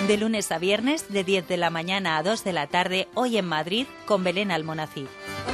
De lunes a viernes, de 10 de la mañana a 2 de la tarde, hoy en Madrid, con Belén Almonacid.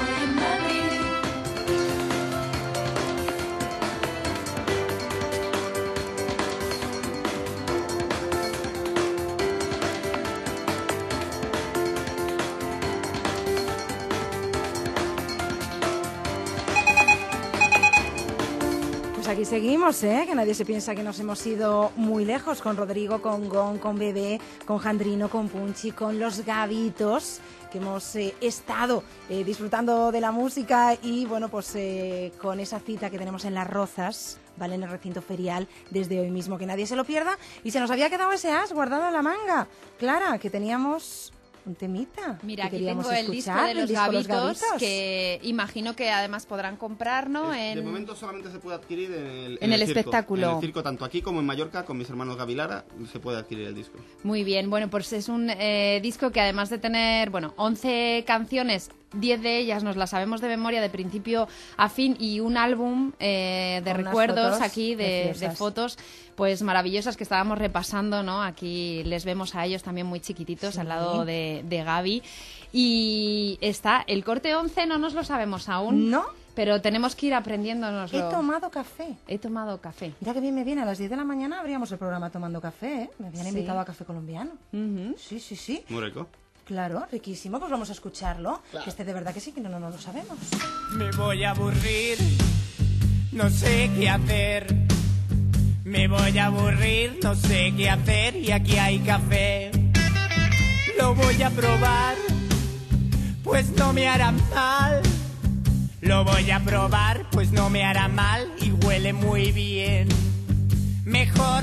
Aquí seguimos, que nadie se piensa que nos hemos ido muy lejos con Rodrigo, con Gon, con Bebé, con Jandrino, con Punchi, con los Gavitos, que hemos estado disfrutando de la música y bueno, pues con esa cita que tenemos en Las Rozas, ¿vale? En el recinto ferial desde hoy mismo, que nadie se lo pierda. Y se nos había quedado ese as guardado en la manga, Clara, que teníamos un temita. Mira, aquí tengo el disco de los Gavitos, que imagino que además podrán comprar, ¿no? De momento solamente se puede adquirir en el circo, espectáculo. En el circo, tanto aquí como en Mallorca, con mis hermanos Gavilara, se puede adquirir el disco. Muy bien, bueno, pues es un disco que además de tener, 11 canciones, 10 de ellas nos las sabemos de memoria de principio a fin, y un álbum de con recuerdos aquí, de fotos pues maravillosas que estábamos repasando, ¿no? Aquí les vemos a ellos también muy chiquititos, sí, al lado de Gaby. Y está el corte 11, no nos lo sabemos aún. ¿No? Pero tenemos que ir aprendiéndonoslo. He tomado café. Mira que bien me viene, a las 10 de la mañana abríamos el programa tomando café, ¿eh? Me habían invitado a café colombiano. Sí. Muy rico. Claro, riquísimo, pues vamos a escucharlo. Claro. Que de verdad que sí, que no lo sabemos. Me voy a aburrir, no sé qué hacer. Me voy a aburrir, no sé qué hacer, y aquí hay café. Lo voy a probar, pues no me hará mal. Lo voy a probar, pues no me hará mal, y huele muy bien. Mejor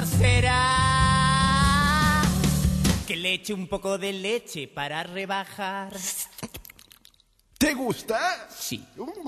será que le eche un poco de leche para rebajar. ¿Te gusta? Sí.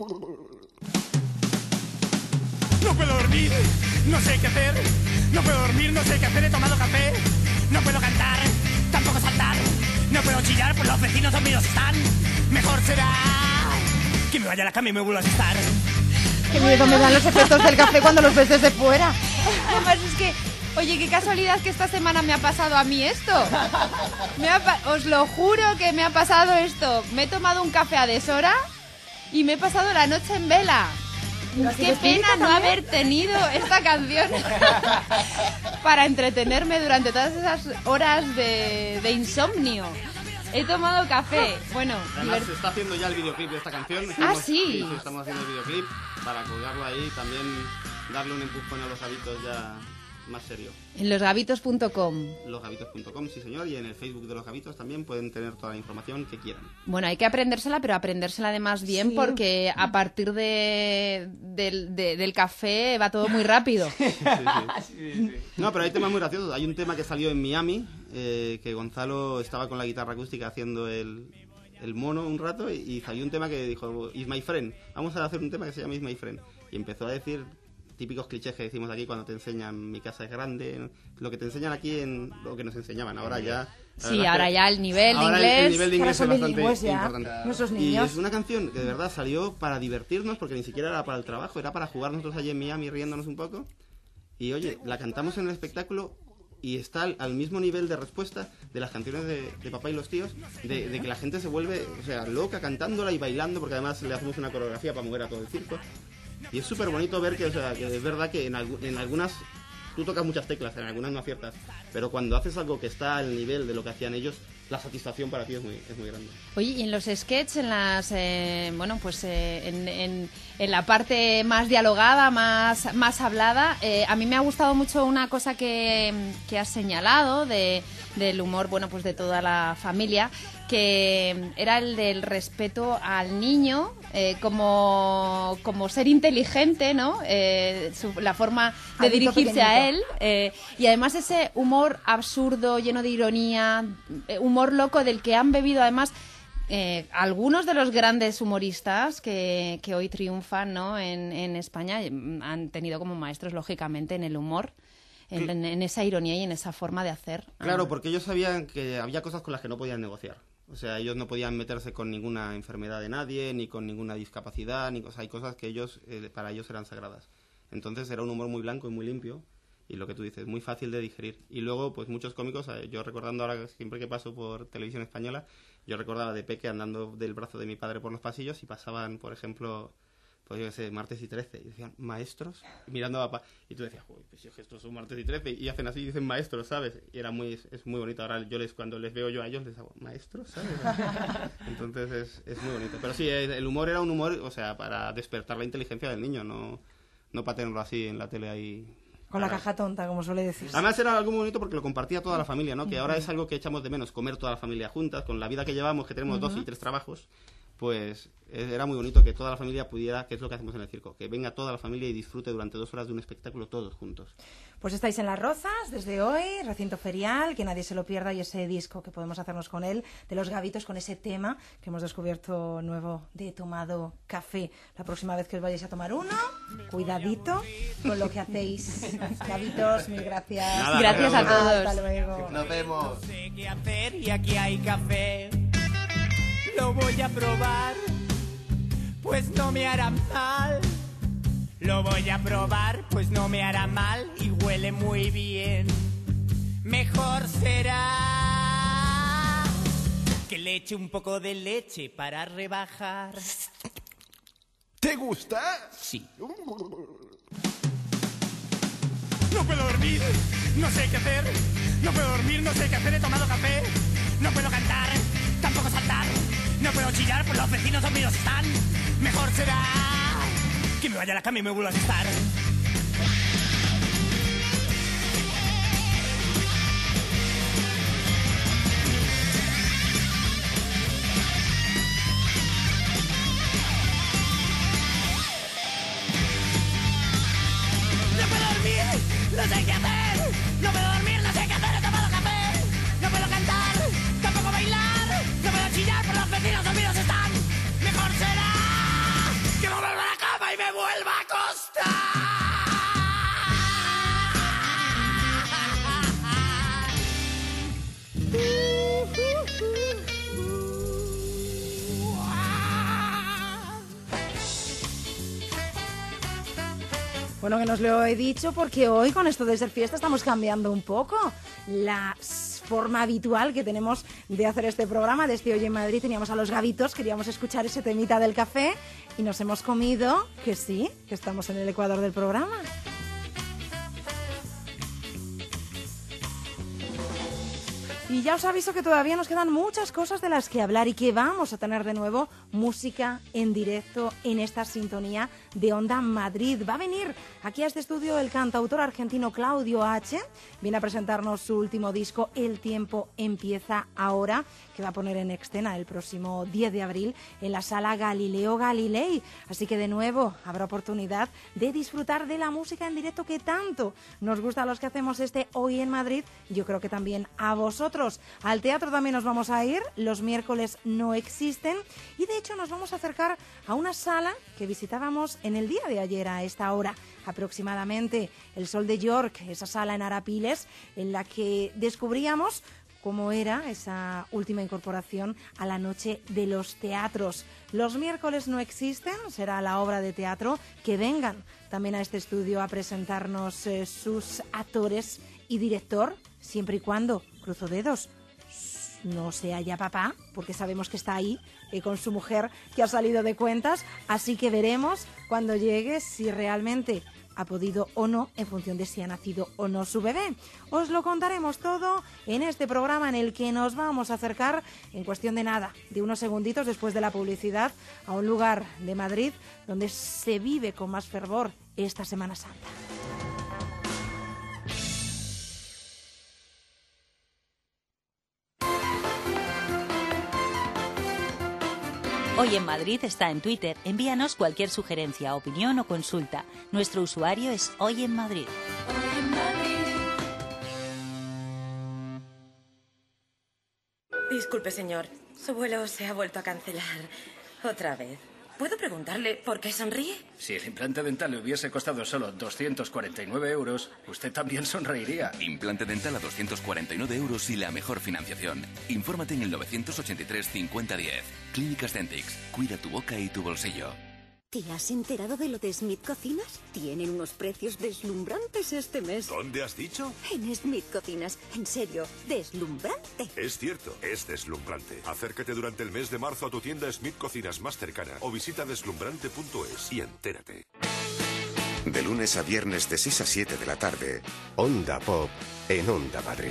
No puedo dormir, no sé qué hacer. No puedo dormir, no sé qué hacer, he tomado café. No puedo cantar, tampoco saltar. No puedo chillar, pues los vecinos dormidos están. Mejor será que me vaya a la cama y me vuelva a asestar. Qué miedo me dan los efectos del café cuando los ves desde fuera. Además es que, oye, qué casualidad que esta semana me ha pasado a mí esto. Os lo juro que me ha pasado esto. Me he tomado un café a deshora y me he pasado la noche en vela. Qué pena no haber tenido esta canción para entretenerme durante todas esas horas de insomnio. He tomado café. Bueno, además se está haciendo ya el videoclip de esta canción. Sí. Estamos haciendo el videoclip para colgarlo ahí, también darle un empujón a los Gavitos ya más serio. En losgavitos.com. Losgavitos.com, sí señor, y en el Facebook de Los Gavitos también pueden tener toda la información que quieran. Bueno, hay que aprendérsela, pero aprendérsela además bien, sí, porque a partir del café va todo muy rápido. Sí. No, pero hay temas muy graciosos. Hay un tema que salió en Miami, que Gonzalo estaba con la guitarra acústica haciendo el mono un rato, y salió un tema que dijo, Is My Friend, vamos a hacer un tema que se llama Is My Friend. Y empezó a decir típicos clichés que decimos aquí cuando te enseñan mi casa es grande, lo que te enseñan aquí en lo que nos enseñaban, ahora ya... Sí, ahora ya el nivel de inglés... El nivel de inglés es bastante importante. Nuestros niños. Y es una canción que de verdad salió para divertirnos, porque ni siquiera era para el trabajo, era para jugar nosotros allí en Miami riéndonos un poco. Y oye, la cantamos en el espectáculo y está al mismo nivel de respuesta de las canciones de Papá y los Tíos, de que la gente se vuelve, o sea, loca cantándola y bailando, porque además le hacemos una coreografía para mover a todo el circo. Y es súper bonito ver que, o sea, que es verdad que en algunas tú tocas muchas teclas, en algunas no aciertas, pero cuando haces algo que está al nivel de lo que hacían ellos, la satisfacción para ti es muy grande. Oye, y en los sketches, en las en la parte más dialogada, más hablada, a mí me ha gustado mucho una cosa que has señalado del humor, bueno, pues de toda la familia, que era el del respeto al niño como ser inteligente, ¿no? La forma de dirigirse a él, y además ese humor absurdo, lleno de ironía, humor loco del que han bebido además algunos de los grandes humoristas que hoy triunfan, ¿no? en España, han tenido como maestros, lógicamente, en el humor. En esa ironía y en esa forma de hacer. Claro, porque ellos sabían que había cosas con las que no podían negociar. O sea, ellos no podían meterse con ninguna enfermedad de nadie, ni con ninguna discapacidad, hay cosas que ellos para ellos eran sagradas. Entonces era un humor muy blanco y muy limpio, y lo que tú dices, muy fácil de digerir. Y luego, pues muchos cómicos, yo recordando ahora, siempre que paso por televisión española, yo recordaba de peque andando del brazo de mi padre por los pasillos y pasaban, por ejemplo, pues yo qué sé, martes y 13, y decían, maestros, mirando a papá, y tú decías, uy, pues estos son martes y 13, y hacen así y dicen maestros, ¿sabes? Y es muy bonito. Ahora cuando les veo yo a ellos, les hago, maestros, ¿sabes? Entonces es muy bonito. Pero sí, el humor era un humor, o sea, para despertar la inteligencia del niño, no para tenerlo así en la tele ahí. Con la caja tonta, como suele decir. Además era algo muy bonito porque lo compartía toda la familia, ¿no? Que ahora es algo que echamos de menos, comer toda la familia juntas, con la vida que llevamos, que tenemos 2 y 3 trabajos, pues era muy bonito que toda la familia pudiera, que es lo que hacemos en el circo, que venga toda la familia y disfrute durante 2 horas de un espectáculo todos juntos. Pues estáis en Las Rozas desde hoy, recinto ferial, que nadie se lo pierda, y ese disco que podemos hacernos con él, de Los Gavitos, con ese tema que hemos descubierto nuevo de Tomado Café. La próxima vez que os vayáis a tomar uno, cuidadito con lo que hacéis. Gavitos, mil gracias. Nada, Gracias a todos. Hasta luego. Nos vemos. No sé qué hacer y aquí hay café. Lo voy a probar, pues no me hará mal. Lo voy a probar, pues no me hará mal y huele muy bien. Mejor será que le eche un poco de leche para rebajar. ¿Te gusta? Sí. No puedo dormir, no sé qué hacer. No puedo dormir, no sé qué hacer, he tomado café. No puedo cantar, tampoco saltar. No puedo chillar, pues los vecinos dormidos están. Mejor será que me vaya a la cama y me vuelva a asestar. No puedo dormir, no sé qué hacer. No puedo dormir, no sé qué hacer, he tomado café. No puedo cantar, tampoco bailar. No puedo chillar, pero los vecinos dormidos están. Mejor será que me vuelva a la cama y me vuelva a Bueno, que nos lo he dicho porque hoy con esto de ser fiesta estamos cambiando un poco la forma habitual que tenemos de hacer este programa. Desde Hoy en Madrid teníamos a Los Gavitos, queríamos escuchar ese temita del café y nos hemos comido que sí, que estamos en el ecuador del programa. Y ya os aviso que todavía nos quedan muchas cosas de las que hablar y que vamos a tener de nuevo música en directo en esta sintonía de Onda Madrid. Va a venir aquí a este estudio el cantautor argentino Claudio H. Viene a presentarnos su último disco, El tiempo empieza ahora, que va a poner en escena el próximo 10 de abril en la sala Galileo Galilei. Así que de nuevo habrá oportunidad de disfrutar de la música en directo que tanto nos gusta a los que hacemos este Hoy en Madrid. Yo creo que también a vosotros. Al teatro también nos vamos a ir, los miércoles no existen y de hecho nos vamos a acercar a una sala que visitábamos en el día de ayer a esta hora aproximadamente, el Sol de York, esa sala en Arapiles en la que descubríamos cómo era esa última incorporación a la noche de los teatros. Los miércoles no existen, será la obra de teatro. Que vengan también a este estudio a presentarnos sus actores y director, siempre y cuando, cruzo dedos, no sea ya papá, porque sabemos que está ahí con su mujer que ha salido de cuentas, así que veremos cuando llegue si realmente ha podido o no, en función de si ha nacido o no su bebé. Os lo contaremos todo en este programa en el que nos vamos a acercar en cuestión de nada, de unos segunditos después de la publicidad, a un lugar de Madrid donde se vive con más fervor esta Semana Santa. Hoy en Madrid está en Twitter. Envíanos cualquier sugerencia, opinión o consulta. Nuestro usuario es Hoy en Madrid. Disculpe, señor. Su vuelo se ha vuelto a cancelar. Otra vez. ¿Puedo preguntarle por qué sonríe? Si el implante dental le hubiese costado solo 249 euros, usted también sonreiría. Implante dental a 249 euros y la mejor financiación. Infórmate en el 983 5010. Clínicas Dentix. Cuida tu boca y tu bolsillo. ¿Te has enterado de lo de Smith Cocinas? Tienen unos precios deslumbrantes este mes. ¿Dónde has dicho? En Smith Cocinas. En serio, deslumbrante. Es cierto, es deslumbrante. Acércate durante el mes de marzo a tu tienda Smith Cocinas más cercana o visita deslumbrante.es y entérate. De lunes a viernes de 6 a 7 de la tarde, Onda Pop en Onda Madrid.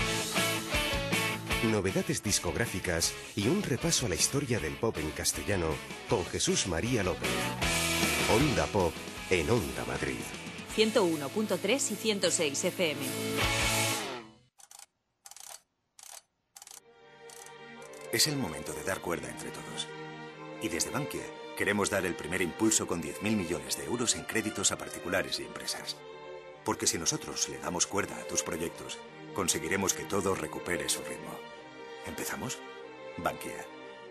Novedades discográficas y un repaso a la historia del pop en castellano con Jesús María López. Onda Pop en Onda Madrid. 101.3 y 106 FM. Es el momento de dar cuerda entre todos. Y desde Bankia queremos dar el primer impulso con 10.000 millones de euros en créditos a particulares y empresas. Porque si nosotros le damos cuerda a tus proyectos, conseguiremos que todo recupere su ritmo. ¿Empezamos? Bankia.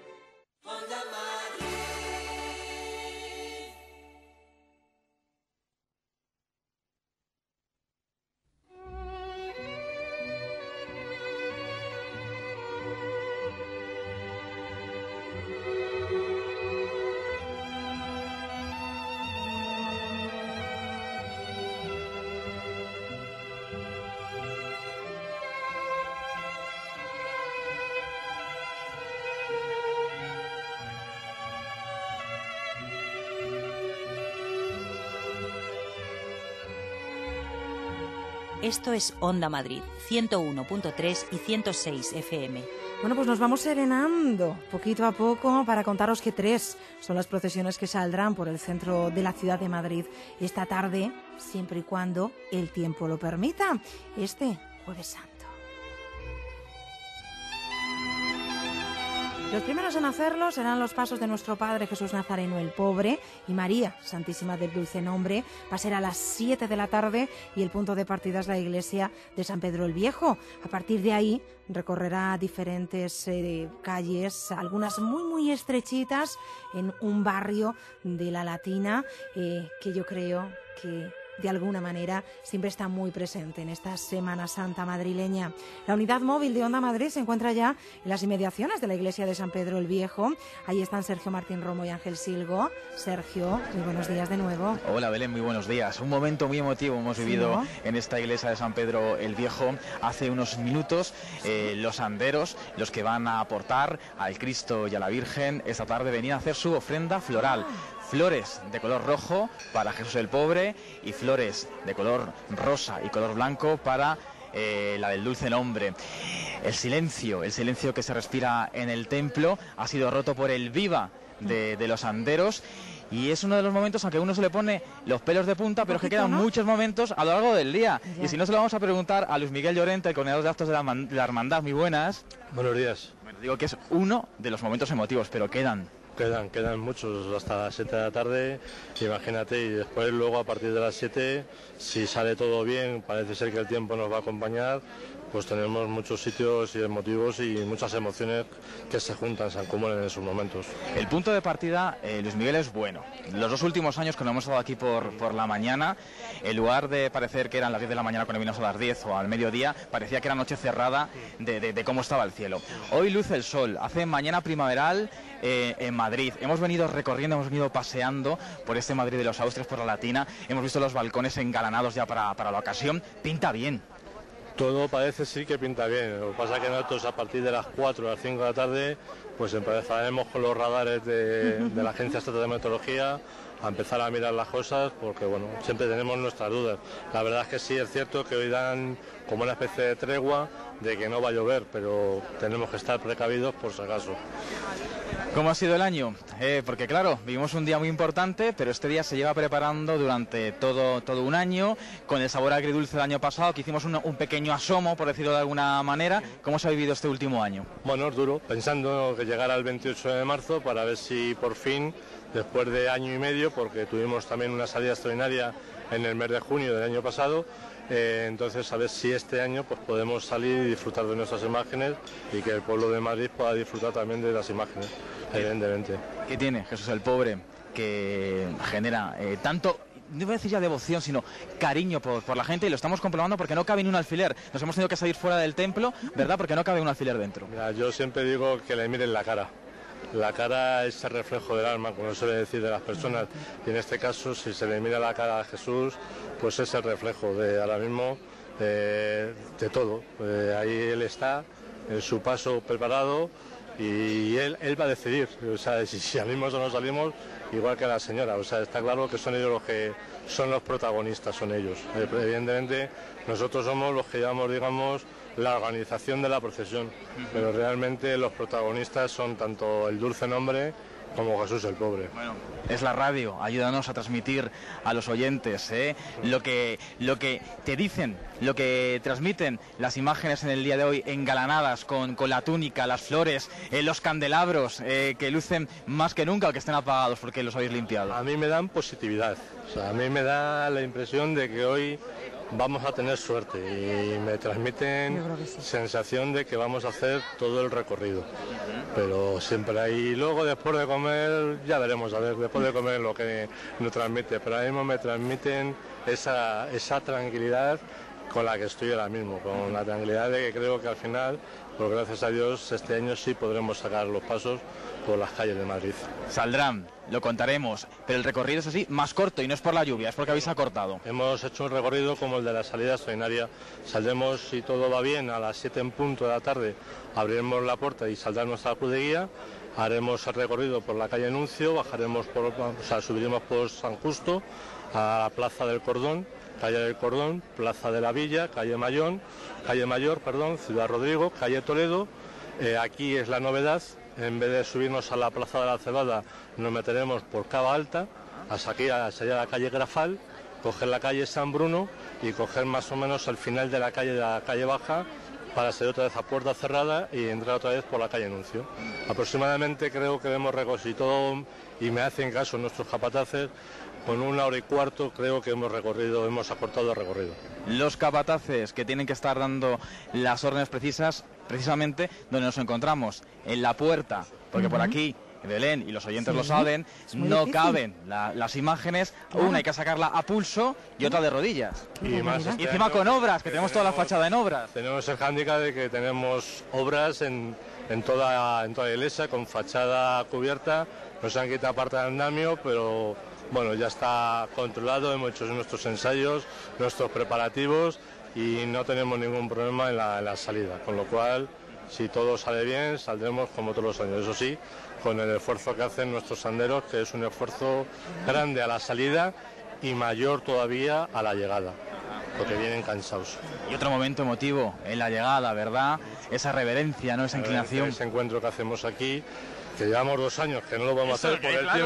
Esto es Onda Madrid, 101.3 y 106 FM. Bueno, pues nos vamos serenando poquito a poco para contaros que 3 son las procesiones que saldrán por el centro de la ciudad de Madrid esta tarde, siempre y cuando el tiempo lo permita, este Jueves Santo. Los primeros en hacerlo serán los pasos de nuestro Padre Jesús Nazareno el Pobre y María Santísima del Dulce Nombre. Va a ser a las 7 de la tarde y el punto de partida es la iglesia de San Pedro el Viejo. A partir de ahí recorrerá diferentes calles, algunas muy estrechitas, en un barrio de la Latina que yo creo que de alguna manera siempre está muy presente en esta Semana Santa madrileña. La unidad móvil de Onda Madrid se encuentra ya en las inmediaciones de la iglesia de San Pedro el Viejo. Ahí están Sergio Martín Romo y Ángel Silgo. Sergio, muy buenos días de nuevo. Hola Belén, muy buenos días. Un momento muy emotivo hemos vivido en esta iglesia de San Pedro el Viejo hace unos minutos. Los anderos, los que van a aportar al Cristo y a la Virgen, esta tarde venían a hacer su ofrenda floral. Flores de color rojo para Jesús el Pobre y flores de color rosa y color blanco para la del Dulce Nombre. El silencio que se respira en el templo ha sido roto por el viva de los anderos. Y es uno de los momentos, aunque uno se le pone los pelos de punta, pero es que quedan muchos momentos a lo largo del día. Ya. Y si no, se lo vamos a preguntar a Luis Miguel Llorente, el coordinador de actos de la Hermandad. Muy buenas. Buenos días. Bueno, digo que es uno de los momentos emotivos, pero quedan muchos hasta las 7 de la tarde, imagínate, y después luego a partir de las 7, si sale todo bien, parece ser que el tiempo nos va a acompañar, pues tenemos muchos sitios y emotivos y muchas emociones que se juntan, se acumulan en esos momentos. El punto de partida, Luis Miguel, es bueno. Los 2 últimos años que nos hemos estado aquí por la mañana, en lugar de parecer que eran las 10 de la mañana cuando vinimos a las 10 o al mediodía, parecía que era noche cerrada de cómo estaba el cielo. Hoy luce el sol, hace mañana primaveral en Madrid. Hemos venido recorriendo, hemos venido paseando por este Madrid de los Austrias, por la Latina. Hemos visto los balcones engalanados ya para la ocasión. Pinta bien. Todo parece sí que pinta bien. Lo que pasa es que nosotros a partir de las 4 a las 5 de la tarde pues empezaremos con los radares de la Agencia Estatal de Meteorología a empezar a mirar las cosas, porque bueno, siempre tenemos nuestras dudas. La verdad es que sí, es cierto que hoy dan como una especie de tregua de que no va a llover, pero tenemos que estar precavidos por si acaso. ¿Cómo ha sido el año? Porque claro, vivimos un día muy importante, pero este día se lleva preparando durante todo un año, con el sabor agridulce del año pasado, que hicimos un pequeño asomo, por decirlo de alguna manera. ¿Cómo se ha vivido este último año? Bueno, es duro, pensando que llegara el 28 de marzo para ver si por fin, después de año y medio, porque tuvimos también una salida extraordinaria en el mes de junio del año pasado, entonces a ver si este año pues podemos salir y disfrutar de nuestras imágenes y que el pueblo de Madrid pueda disfrutar también de las imágenes, evidentemente. ¿Qué tiene Jesús el Pobre que genera tanto, no voy a decir ya devoción, sino cariño por la gente? Y lo estamos comprobando porque no cabe ni un alfiler. Nos hemos tenido que salir fuera del templo, ¿verdad? Porque no cabe un alfiler dentro. Mira, yo siempre digo que le miren la cara. la cara es el reflejo del alma, como suele decir, de las personas. Y en este caso, si se le mira la cara a Jesús, pues es el reflejo de ahora mismo de todo. Ahí Él está, en su paso preparado, y él va a decidir. O sea, si salimos o no salimos, igual que la señora. O sea, está claro que son ellos los que son los protagonistas, son ellos. Evidentemente, nosotros somos los que llevamos, digamos, la organización de la procesión, pero realmente los protagonistas son tanto el dulce nombre como Jesús el pobre. Bueno, es la radio, ayúdanos a transmitir a los oyentes lo que te dicen, lo que transmiten las imágenes en el día de hoy engalanadas con la túnica, las flores, los candelabros que lucen más que nunca o que estén apagados porque los habéis limpiado. A mí me dan positividad, o sea, a mí me da la impresión de que hoy vamos a tener suerte y me transmiten sensación de que vamos a hacer todo el recorrido. Pero siempre ahí, luego después de comer, ya veremos, a ver, después de comer lo que nos transmite, pero ahora mismo me transmiten esa tranquilidad con la que estoy ahora mismo, con la tranquilidad de que creo que al final, pues gracias a Dios, este año sí podremos sacar los pasos por las calles de Madrid. Saldrán, lo contaremos, pero el recorrido es así, más corto y no es por la lluvia, es porque habéis acortado. Hemos hecho un recorrido como el de la salida extraordinaria. Saldremos, si todo va bien, a las 7 en punto de la tarde, abriremos la puerta y saldrá nuestra cruz de guía. Haremos el recorrido por la calle Nuncio, bajaremos subiremos por San Justo a la Plaza del Cordón, calle del Cordón, Plaza de la Villa, calle Mayor, Ciudad Rodrigo, calle Toledo. Aquí es la novedad. En vez de subirnos a la Plaza de la Cebada, nos meteremos por Cava Alta, hasta aquí, hacia la calle Grafal, coger la calle San Bruno y coger más o menos el final de la calle Baja para salir otra vez a puerta cerrada y entrar otra vez por la calle Nuncio. Aproximadamente creo que hemos recorrido todo, y me hacen caso nuestros capataces, con 1 hora y cuarto creo que hemos acortado el recorrido. Los capataces que tienen que estar dando las órdenes precisas, precisamente donde nos encontramos, en la puerta, porque por aquí Belén y los oyentes lo saben, no caben las imágenes, una hay que sacarla a pulso y otra de rodillas. Y encima con obras, que tenemos toda la fachada en obras. Tenemos el hándicap de que tenemos obras en toda la iglesia, con fachada cubierta. Nos han quitado parte del andamio, pero bueno, ya está controlado, hemos hecho nuestros ensayos, nuestros preparativos y no tenemos ningún problema en la salida, con lo cual, si todo sale bien, saldremos como todos los años. Eso sí, con el esfuerzo que hacen nuestros sanderos, que es un esfuerzo grande a la salida y mayor todavía a la llegada, porque vienen cansados. Y otro momento emotivo en la llegada, ¿verdad? Esa reverencia, ¿no? Esa inclinación. Ese encuentro que hacemos aquí, que llevamos 2 años que no lo vamos a hacer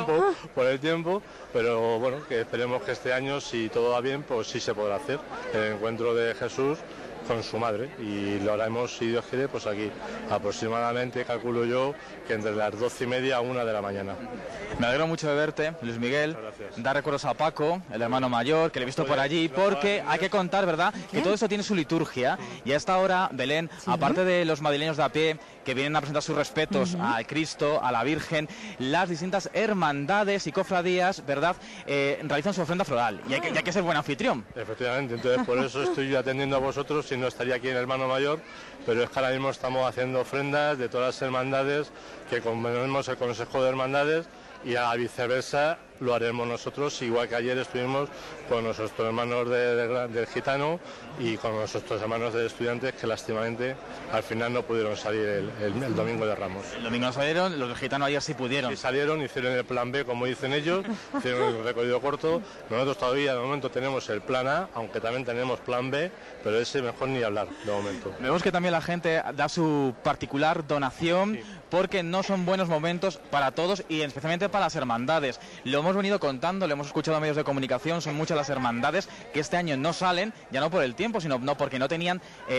por el tiempo, pero bueno, que esperemos que este año, si todo va bien, pues sí se podrá hacer el encuentro de Jesús con su madre, y lo haremos, si Dios quiere, pues aquí, aproximadamente, calculo yo, que entre las 12:30 a 1 de la mañana. Me alegro mucho de verte, Luis Miguel. Da recuerdos a Paco, el hermano mayor, que le he visto por allí, porque hay que contar, ¿verdad?, que todo esto tiene su liturgia, y a esta hora, Belén, aparte de los madrileños de a pie, que vienen a presentar sus respetos al Cristo, a la Virgen, las distintas hermandades y cofradías, ¿verdad?, realizan su ofrenda floral, y hay que ser buen anfitrión. Efectivamente, entonces por eso estoy yo atendiendo a vosotros, si no estaría aquí el hermano mayor, pero es que ahora mismo estamos haciendo ofrendas de todas las hermandades, que componemos el Consejo de Hermandades, y a viceversa lo haremos nosotros, igual que ayer estuvimos con nuestros hermanos del Gitano y con nuestros hermanos de Estudiantes, que lástimamente al final no pudieron salir el Domingo de Ramos. El domingo no salieron, los del Gitano ayer sí pudieron. Sí salieron, hicieron el plan B, como dicen ellos, hicieron el recorrido corto. Nosotros todavía de momento tenemos el plan A, aunque también tenemos plan B, pero ese mejor ni hablar de momento. Vemos que también la gente da su particular donación, porque no son buenos momentos para todos y especialmente para las hermandades. Lo hemos venido contando, lo hemos escuchado en medios de comunicación, son muchas las hermandades que este año no salen, ya no por el tiempo, sino porque no tenían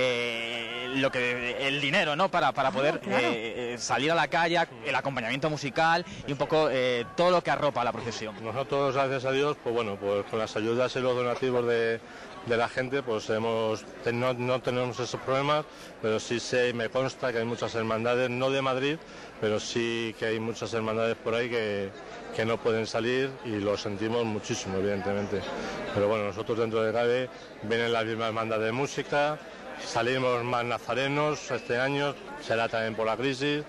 el dinero, ¿no?, para poder salir a la calle, el acompañamiento musical y un poco todo lo que arropa la procesión. Nosotros, gracias a Dios, pues bueno, pues con las ayudas y los donativos de la gente, pues no tenemos esos problemas, pero sí me consta que hay muchas hermandades, no de Madrid, pero sí que hay muchas hermandades por ahí que no pueden salir, y lo sentimos muchísimo, evidentemente. Pero bueno, nosotros dentro de CABE vienen las mismas hermandades de música, salimos más nazarenos este año, será también por la crisis,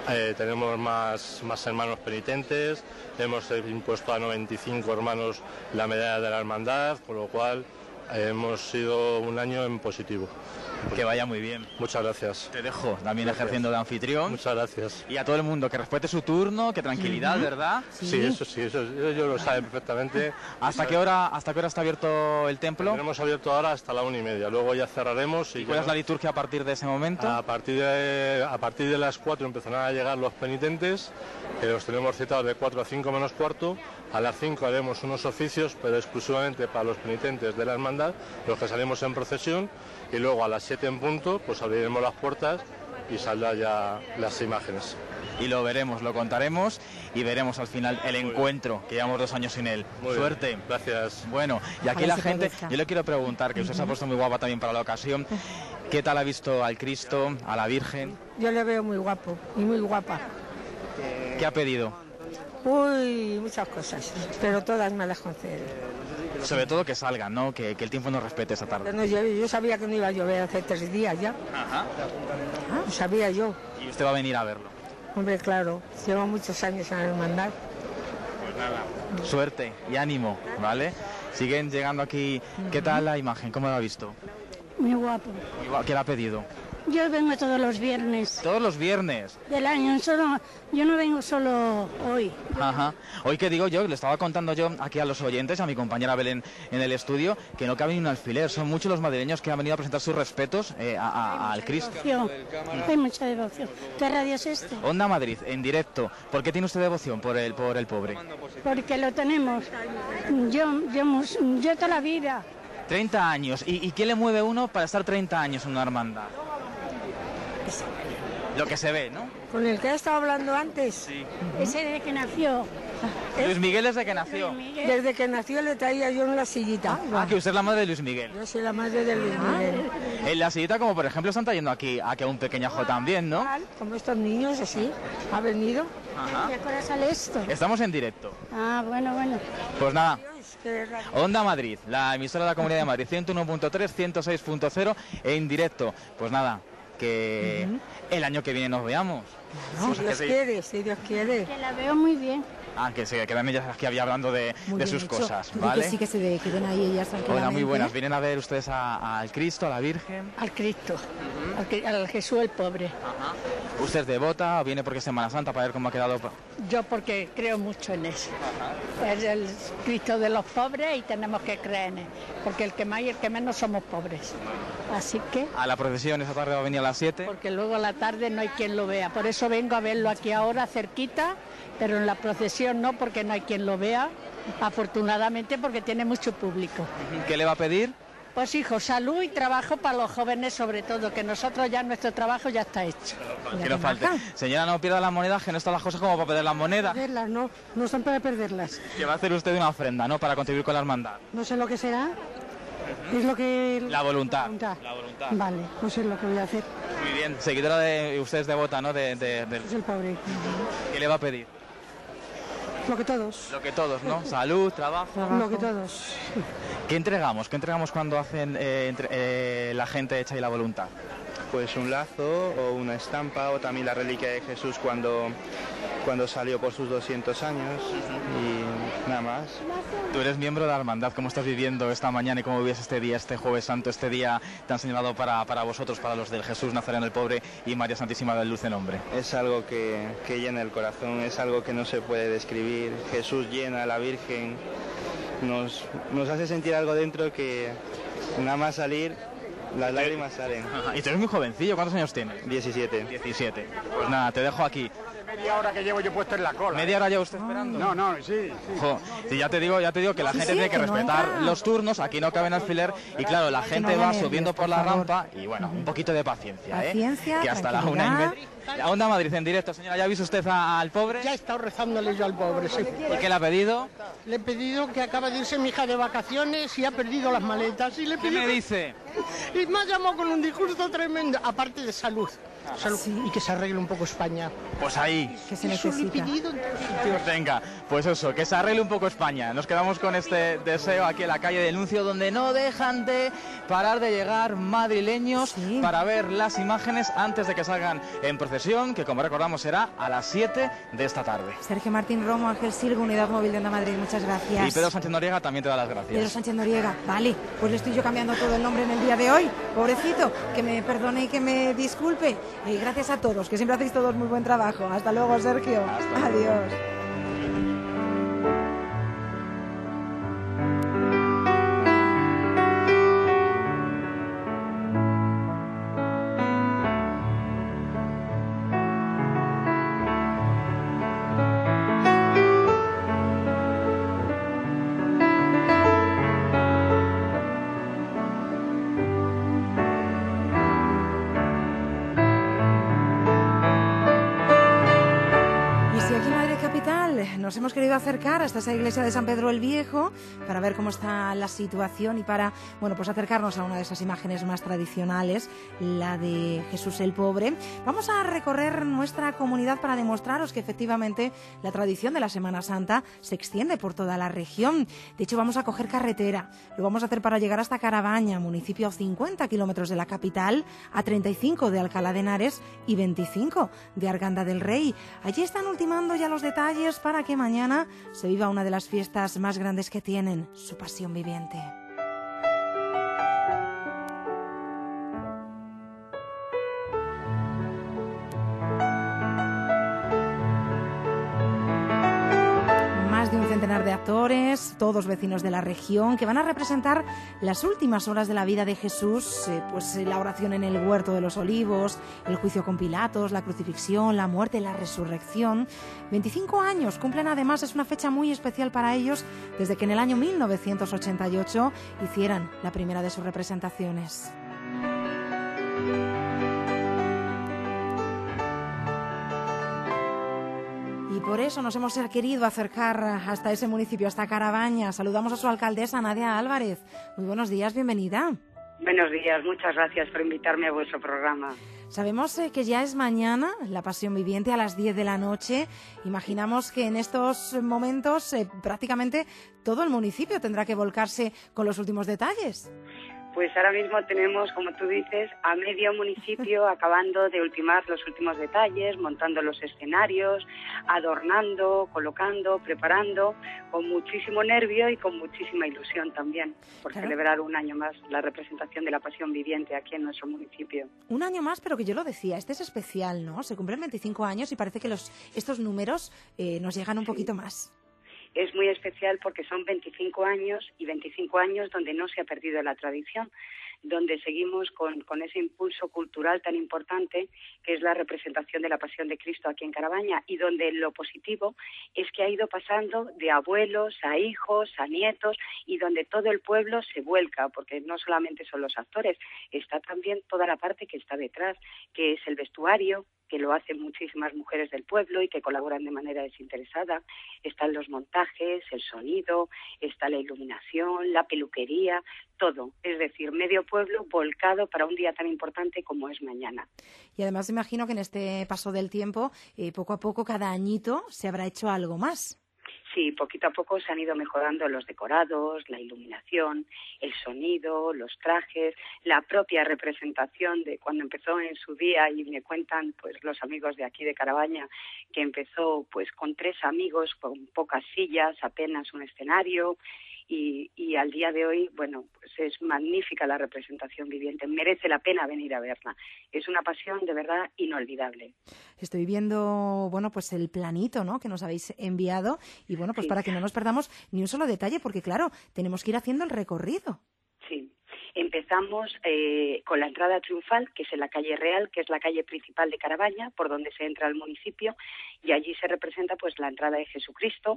tenemos más hermanos penitentes, hemos impuesto a 95 hermanos la medalla de la hermandad, con lo cual hemos sido un año en positivo. Que vaya muy bien. Muchas gracias. Te dejo también ejerciendo de anfitrión. Muchas gracias. Y a todo el mundo que respete su turno, que tranquilidad, ¿verdad? Sí, eso ellos lo saben perfectamente. ¿Hasta qué hora está abierto el templo? Tenemos abierto ahora hasta la 1:30, luego ya cerraremos. ¿Y cuál es la liturgia a partir de ese momento? A partir de las 4 empezarán a llegar los penitentes, que los tenemos citados de 4 a 5 menos cuarto. A las 5 haremos unos oficios, pero exclusivamente para los penitentes de la hermandad, los que salimos en procesión, y luego a las 7 en punto, pues abriremos las puertas y saldrán ya las imágenes. Y lo veremos, lo contaremos y veremos al final el encuentro, que llevamos 2 años sin él. Suerte. Bien, gracias. Bueno, y aquí la gente, yo le quiero preguntar, que usted se ha puesto muy guapa también para la ocasión, ¿qué tal ha visto al Cristo, a la Virgen? Yo le veo muy guapo y muy guapa. ¿Qué ha pedido? Uy, muchas cosas, pero todas me las concede. Sobre todo que salgan, ¿no? Que el tiempo nos respete esta tarde. No, yo sabía que no iba a llover hace 3 días ya. Ajá. Sabía yo. ¿Y usted va a venir a verlo? Hombre, claro, llevo muchos años en la hermandad. Pues nada. Suerte y ánimo, ¿vale? Siguen llegando aquí. ¿Qué tal la imagen? ¿Cómo la ha visto? Muy guapo. ¿Qué le ha pedido? Yo vengo todos los viernes. ¿Todos los viernes? Del año, yo no vengo solo hoy. Ajá. Hoy que digo yo, le estaba contando yo aquí a los oyentes, a mi compañera Belén en el estudio, que no cabe ni un alfiler. Son muchos los madrileños que han venido a presentar sus respetos al Cristo. Hay mucha devoción. ¿Qué radio es este? Onda Madrid, en directo. ¿Por qué tiene usted devoción por el pobre? Porque lo tenemos. Yo toda la vida. 30 años. ¿Y qué le mueve uno para estar 30 años en una hermandad? Lo que se ve, ¿no? ¿Con el que he estado hablando antes? Sí. Ese desde que nació. Luis Miguel desde que nació. Desde que nació le traía yo en la sillita. Ah, que usted es la madre de Luis Miguel. Yo soy la madre de Luis Miguel. En la sillita, como por ejemplo, están trayendo aquí a un pequeñajo también, ¿no? Como estos niños, así. Ha venido. Ajá. ¿Qué hora sale esto? Estamos en directo. Ah, bueno. Pues nada. Onda Madrid, la emisora de la Comunidad de Madrid, 101.3, 106.0, en directo. Pues nada, que el año que viene nos veamos. Si Dios quiere. Que la veo muy bien. Ah, que se quedan ellas aquí había hablando de sus cosas, ¿vale? Que sí, que se ve, que ven ahí ellas tranquilamente. Hola, muy buenas. ¿Vienen a ver ustedes al Cristo, a la Virgen? Al Cristo, al Jesús el pobre. Ajá. ¿Usted es devota o viene porque es Semana Santa para ver cómo ha quedado? Yo porque creo mucho en eso. Es el Cristo de los pobres y tenemos que creer en él. Porque el que más y el que menos somos pobres. Así que... ¿A la procesión esa tarde va a venir a las 7? Porque luego a la tarde no hay quien lo vea. Por eso vengo a verlo aquí ahora cerquita, pero en la procesión no, porque no hay quien lo vea, afortunadamente, porque tiene mucho público. ¿Qué le va a pedir? Pues hijo, salud y trabajo para los jóvenes sobre todo, que nosotros ya nuestro trabajo ya está hecho. Que no falte. Señora, no pierda las monedas, que no están las cosas como para perder las monedas. Perderlas, no son para perderlas. Que va a hacer usted una ofrenda, ¿no? Para contribuir con la hermandad. No sé lo que será. Es lo que... La voluntad. La voluntad. Vale, pues es lo que voy a hacer. Muy bien. Seguidora de... Usted es devota, ¿no? Es el pobre. ¿Qué le va a pedir? Lo que todos. Lo que todos, ¿no? Salud, trabajo. Lo que todos. ¿Qué entregamos? ¿Qué entregamos cuando hacen la gente hecha y la voluntad? Pues un lazo o una estampa o también la reliquia de Jesús cuando salió por sus 200 años y nada más. Tú eres miembro de la hermandad. ¿Cómo estás viviendo esta mañana y cómo vives este día, este Jueves Santo, este día tan señalado para vosotros, para los del Jesús Nazareno el Pobre y María Santísima del Dulce Nombre? Es algo que llena el corazón, es algo que no se puede describir. Jesús llena a la Virgen, nos hace sentir algo dentro que nada más salir, las lágrimas salen. Y tú eres muy jovencillo, ¿cuántos años tienes? 17. 17. Pues nada, te dejo aquí. Media hora que llevo yo puesto en la cola. ¿Media hora lleva usted esperando? No, sí. Jo, sí, ya te digo que la gente tiene que respetar los turnos, aquí no caben alfiler y claro, la gente va subiendo por la rampa y bueno, un poquito de paciencia, que hasta la 1:30. Onda Madrid en directo, señora, ¿ya ha visto usted al pobre? Ya he estado rezándole yo al pobre, sí. ¿Y qué le ha pedido? Le he pedido que acaba de irse mi hija de vacaciones y ha perdido las maletas y le ¿Qué me dice? Y me ha llamado con un discurso tremendo, aparte de salud. ¿Sí? Y que se arregle un poco España. Pues ahí. Que se necesita. Venga, pues eso, que se arregle un poco España. Nos quedamos con este deseo aquí en la calle de Nuncio, donde no dejan de parar de llegar madrileños para ver las imágenes antes de que salgan en procesión, que como recordamos será a las 7 de esta tarde. Sergio Martín Romo, Ángel Silva, Unidad Móvil de Onda Madrid, muchas gracias. Y Pedro Sánchez Noriega también te da las gracias. Pedro Sánchez Noriega, vale, pues le estoy yo cambiando todo el nombre en el día de hoy, pobrecito, que me perdone y que me disculpe. Gracias a todos, que siempre hacéis todos muy buen trabajo. Hasta luego, Sergio. Adiós. Nos hemos querido acercar hasta esa iglesia de San Pedro el Viejo para ver cómo está la situación y para, bueno, pues acercarnos a una de esas imágenes más tradicionales, la de Jesús el Pobre. Vamos a recorrer nuestra comunidad para demostraros que efectivamente la tradición de la Semana Santa se extiende por toda la región. De hecho, vamos a coger carretera. Lo vamos a hacer para llegar hasta Carabaña, municipio a 50 kilómetros de la capital, a 35 de Alcalá de Henares y 25 de Arganda del Rey. Allí están ultimando ya los detalles para que mañana se viva una de las fiestas más grandes que tienen, su Pasión Viviente. Más de un centenar de actores, todos vecinos de la región, que van a representar las últimas horas de la vida de Jesús, pues la oración en el Huerto de los Olivos, el juicio con Pilatos, la crucifixión, la muerte, la resurrección. 25 años cumplen además, es una fecha muy especial para ellos, desde que en el año 1988 hicieran la primera de sus representaciones. Y por eso nos hemos querido acercar hasta ese municipio, hasta Carabaña. Saludamos a su alcaldesa, Nadia Álvarez. Muy buenos días, bienvenida. Buenos días, muchas gracias por invitarme a vuestro programa. Sabemos que ya es mañana la Pasión Viviente a las 10 de la noche. Imaginamos que en estos momentos prácticamente todo el municipio tendrá que volcarse con los últimos detalles. Pues ahora mismo tenemos, como tú dices, a medio municipio acabando de ultimar los últimos detalles, montando los escenarios, adornando, colocando, preparando, con muchísimo nervio y con muchísima ilusión también, por celebrar un año más la representación de la Pasión Viviente aquí en nuestro municipio. Un año más, pero que yo lo decía, este es especial, ¿no? Se cumplen 25 años y parece que estos números nos llegan un poquito más. Es muy especial porque son 25 años y 25 años donde no se ha perdido la tradición, donde seguimos con ese impulso cultural tan importante que es la representación de la Pasión de Cristo aquí en Carabaña y donde lo positivo es que ha ido pasando de abuelos a hijos, a nietos y donde todo el pueblo se vuelca, porque no solamente son los actores, está también toda la parte que está detrás, que es el vestuario, que lo hacen muchísimas mujeres del pueblo y que colaboran de manera desinteresada. Están los montajes, el sonido, está la iluminación, la peluquería, todo. Es decir, medio pueblo volcado para un día tan importante como es mañana. Y además imagino que en este paso del tiempo, poco a poco, cada añito se habrá hecho algo más. Sí, poquito a poco se han ido mejorando los decorados, la iluminación, el sonido, los trajes, la propia representación de cuando empezó en su día, y me cuentan pues los amigos de aquí de Carabaña que empezó pues con 3 amigos, con pocas sillas, apenas un escenario. Y al día de hoy, bueno, pues es magnífica la representación viviente, merece la pena venir a verla. Es una pasión de verdad inolvidable. Estoy viendo, bueno, pues el planito, ¿no?, que nos habéis enviado y bueno, pues sí, para que no nos perdamos ni un solo detalle, porque claro, tenemos que ir haciendo el recorrido. Sí. Empezamos con la entrada triunfal, que es en la calle Real, que es la calle principal de Carabaña, por donde se entra al municipio, y allí se representa pues la entrada de Jesucristo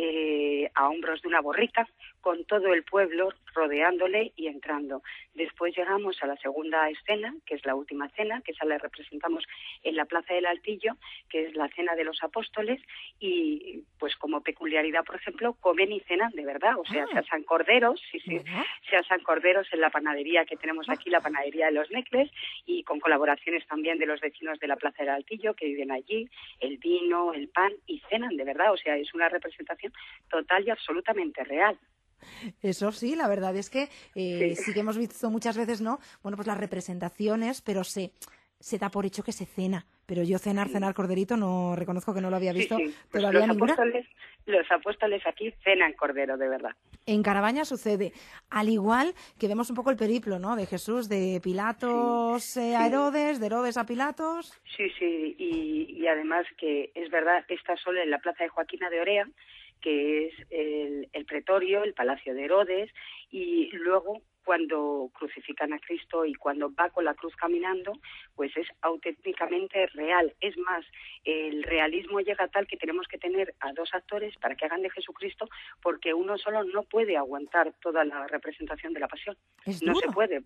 a hombros de una borrica, con todo el pueblo rodeándole y entrando. Después llegamos a la segunda escena, que es la última cena, que esa la representamos en la Plaza del Altillo, que es la cena de los apóstoles, y pues como peculiaridad, por ejemplo, comen y cenan de verdad, o sea, se asan corderos, sí, se asan corderos en la panadería que tenemos aquí, la panadería de los Necles, y con colaboraciones también de los vecinos de la Plaza del Altillo que viven allí, el vino, el pan, y cenan de verdad, o sea, es una representación total y absolutamente real. Eso sí, la verdad es que sí que hemos visto muchas veces, ¿no? Bueno, pues las representaciones, pero se da por hecho que se cena. Pero yo cenar corderito, no reconozco que no lo había visto Pues todavía ninguna. Los apóstoles aquí cenan cordero, de verdad. En Caravaña sucede, al igual que vemos un poco el periplo, ¿no? De Jesús, de Pilatos a Herodes, de Herodes a Pilatos. Sí, y además que es verdad, está solo en la plaza de Joaquina de Orea, que es el pretorio, el palacio de Herodes, y luego cuando crucifican a Cristo y cuando va con la cruz caminando, pues es auténticamente real. Es más, el realismo llega a tal que tenemos que tener a 2 actores para que hagan de Jesucristo, porque uno solo no puede aguantar toda la representación de la pasión. No se puede,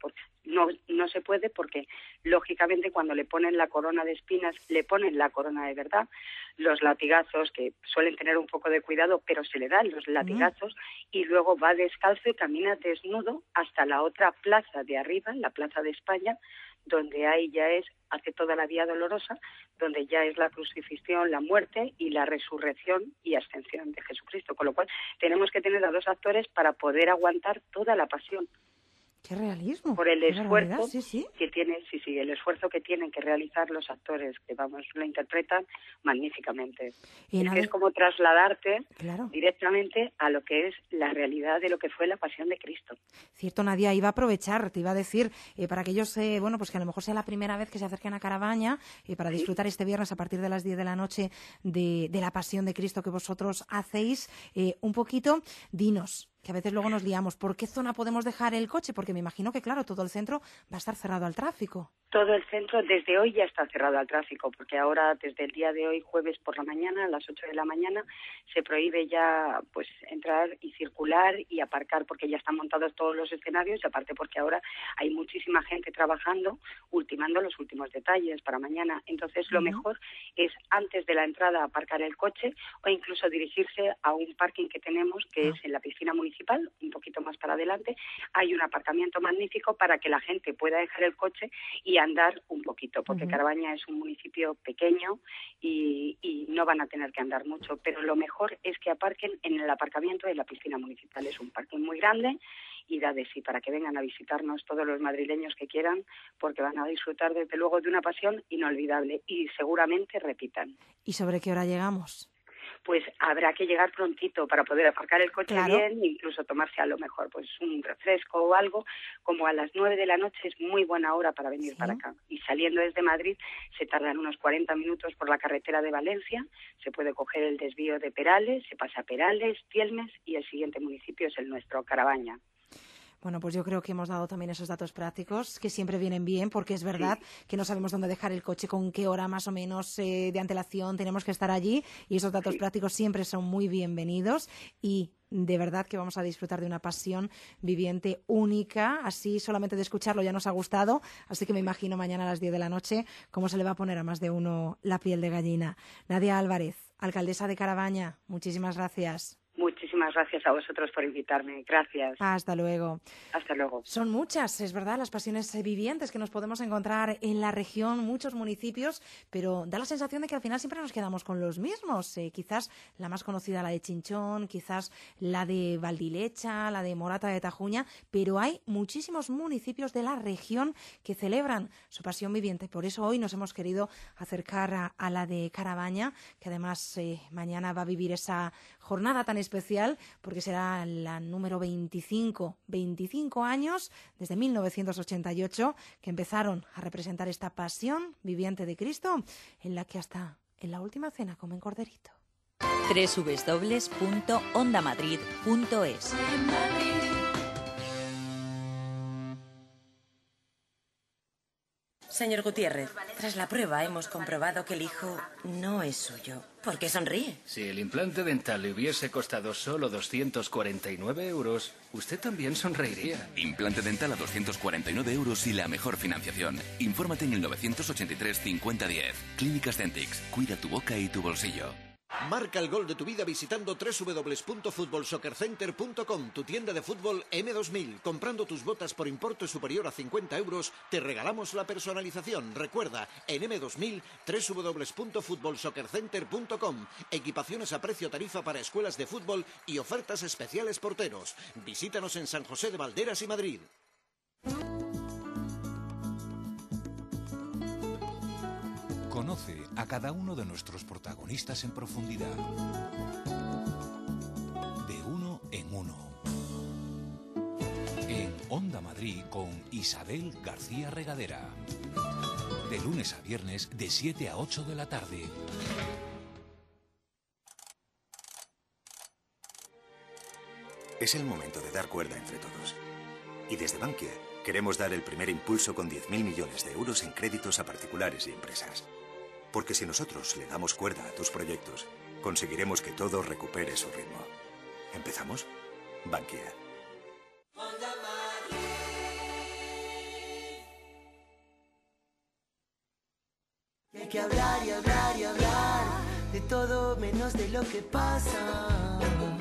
no se puede porque, lógicamente, cuando le ponen la corona de espinas, le ponen la corona de verdad, los latigazos, que suelen tener un poco de cuidado, pero se le dan los latigazos, y luego va descalzo y camina desnudo hasta la otra plaza de arriba, la plaza de España, donde ahí ya hace toda la vía dolorosa, donde ya es la crucifixión, la muerte y la resurrección y ascensión de Jesucristo. Con lo cual tenemos que tener a 2 actores para poder aguantar toda la pasión. ¡Qué realismo! Por el esfuerzo sí. que tiene, el esfuerzo que tienen que realizar los actores, que lo interpretan magníficamente. Es como trasladarte directamente a lo que es la realidad de lo que fue la pasión de Cristo. Cierto, Nadia, iba a aprovechar, te iba a decir, para aquellos, pues que a lo mejor sea la primera vez que se acerquen a Caravaña, para disfrutar este viernes a partir de las 10 de la noche de la pasión de Cristo que vosotros hacéis, un poquito, dinos, que a veces luego nos liamos, ¿por qué zona podemos dejar el coche? Porque me imagino que, claro, todo el centro va a estar cerrado al tráfico. Todo el centro desde hoy ya está cerrado al tráfico, porque ahora, desde el día de hoy, jueves por la mañana, a las 8 de la mañana, se prohíbe ya pues entrar y circular y aparcar, porque ya están montados todos los escenarios, y aparte porque ahora hay muchísima gente trabajando, ultimando los últimos detalles para mañana. Entonces, lo mejor es, antes de la entrada, aparcar el coche o incluso dirigirse a un parking que tenemos, que es en la piscina municipal, un poquito más para adelante. Hay un aparcamiento magnífico para que la gente pueda dejar el coche y andar un poquito, porque Caravaña es un municipio pequeño y no van a tener que andar mucho, pero lo mejor es que aparquen en el aparcamiento de la piscina municipal. Es un parking muy grande y da de sí para que vengan a visitarnos todos los madrileños que quieran, porque van a disfrutar desde luego de una pasión inolvidable y seguramente repitan. ¿Y sobre qué hora llegamos? Pues habrá que llegar prontito para poder aparcar el coche bien, incluso tomarse a lo mejor pues un refresco o algo. Como a las 9 de la noche es muy buena hora para venir para acá. Y saliendo desde Madrid se tardan unos 40 minutos por la carretera de Valencia, se puede coger el desvío de Perales, se pasa a Perales, Tielmes y el siguiente municipio es el nuestro, Caravaña. Bueno, pues yo creo que hemos dado también esos datos prácticos que siempre vienen bien, porque es verdad que no sabemos dónde dejar el coche, con qué hora más o menos de antelación tenemos que estar allí, y esos datos prácticos siempre son muy bienvenidos, y de verdad que vamos a disfrutar de una pasión viviente única. Así, solamente de escucharlo ya nos ha gustado, así que me imagino mañana a las 10 de la noche cómo se le va a poner a más de uno la piel de gallina. Nadia Álvarez, alcaldesa de Caravaña, muchísimas gracias. Muchísimas gracias a vosotros por invitarme. Gracias. Hasta luego. Hasta luego. Son muchas, es verdad, las pasiones vivientes que nos podemos encontrar en la región, muchos municipios, pero da la sensación de que al final siempre nos quedamos con los mismos. Quizás la más conocida, la de Chinchón, quizás la de Valdilecha, la de Morata de Tajuña, pero hay muchísimos municipios de la región que celebran su pasión viviente. Por eso hoy nos hemos querido acercar a la de Caravaña, que además mañana va a vivir esa jornada tan especial, porque será la número 25 años desde 1988 que empezaron a representar esta pasión viviente de Cristo, en la que hasta en la última cena comen corderito. www.ondamadrid.es. Señor Gutiérrez, tras la prueba hemos comprobado que el hijo no es suyo. ¿Por qué sonríe? Si el implante dental le hubiese costado solo 249 euros, usted también sonreiría. Implante dental a 249 euros y la mejor financiación. Infórmate en el 983 5010. Clínicas Dentix. Cuida tu boca y tu bolsillo. Marca el gol de tu vida visitando www.futbolsoccercenter.com, tu tienda de fútbol M2000. Comprando tus botas por importe superior a 50 euros, te regalamos la personalización. Recuerda, en M2000, www.futbolsoccercenter.com. Equipaciones a precio tarifa para escuelas de fútbol y ofertas especiales porteros. Visítanos en San José de Valderas y Madrid. Conoce a cada uno de nuestros protagonistas en profundidad. De uno en uno. En Onda Madrid con Isabel García Regadera. De lunes a viernes de 7 a 8 de la tarde. Es el momento de dar cuerda entre todos. Y desde Bankia queremos dar el primer impulso con 10.000 millones de euros en créditos a particulares y empresas. Porque si nosotros le damos cuerda a tus proyectos, conseguiremos que todo recupere su ritmo. ¿Empezamos? Bankia. Y hay que hablar y hablar y hablar de todo menos de lo que pasa.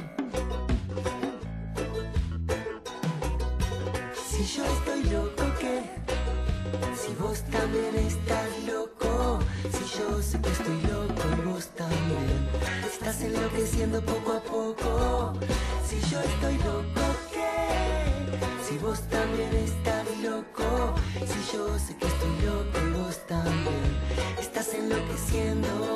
Si yo estoy loco, ¿qué? Si vos también estás loco. Si yo sé que estoy loco y vos también estás enloqueciendo poco a poco. Si yo estoy loco, ¿qué? Si vos también estás loco. Si yo sé que estoy loco y vos también estás enloqueciendo.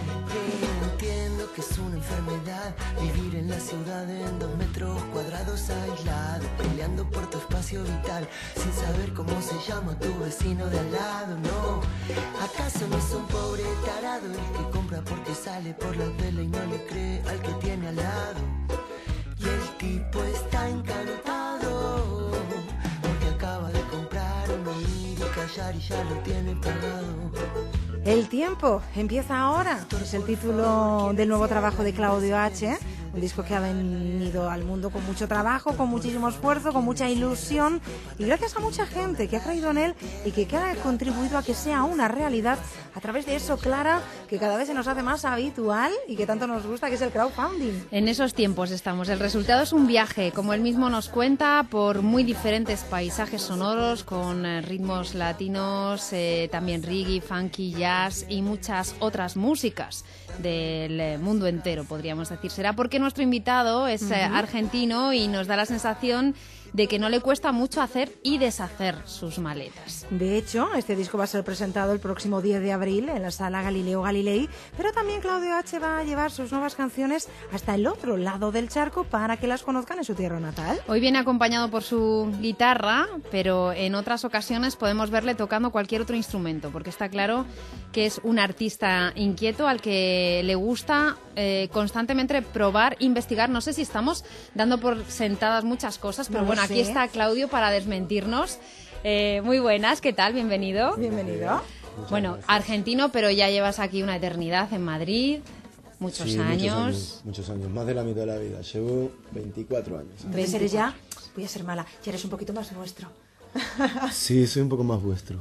Entiendo que es una enfermedad vivir en la ciudad en 2 metros cuadrados aislado, peleando por tu espacio vital, sin saber cómo se llama tu vecino de al lado. No, ¿acaso no es un pobre tarado el que compra porque sale por la tele y no le cree al que tiene al lado? Y el tipo está encantado porque acaba de comprar un oír y callar y ya lo tiene pagado. El tiempo empieza ahora. Es el título del nuevo trabajo de Claudio H., un disco que ha venido al mundo con mucho trabajo, con muchísimo esfuerzo, con mucha ilusión y gracias a mucha gente que ha creído en él y que ha contribuido a que sea una realidad a través de eso, Clara, que cada vez se nos hace más habitual y que tanto nos gusta, que es el crowdfunding. En esos tiempos estamos. El resultado es un viaje, como él mismo nos cuenta, por muy diferentes paisajes sonoros, con ritmos latinos, también reggae, funky, jazz y muchas otras músicas del mundo entero, podríamos decir. Será porque nuestro invitado es argentino y nos da la sensación de que no le cuesta mucho hacer y deshacer sus maletas. De hecho, este disco va a ser presentado el próximo 10 de abril en la sala Galileo Galilei, pero también Claudio H. va a llevar sus nuevas canciones hasta el otro lado del charco para que las conozcan en su tierra natal. Hoy viene acompañado por su guitarra, pero en otras ocasiones podemos verle tocando cualquier otro instrumento, porque está claro que es un artista inquieto al que le gusta constantemente probar, investigar. No sé si estamos dando por sentadas muchas cosas, pero bueno, aquí está Claudio para desmentirnos. Muy buenas, ¿qué tal? Bienvenido. Bienvenido. Bueno, argentino, pero ya llevas aquí una eternidad en Madrid, muchos años. Muchos años, más de la mitad de la vida. Llevo 24 años. Entonces eres ya, voy a ser mala, ya eres un poquito más nuestro. Sí, soy un poco más vuestro.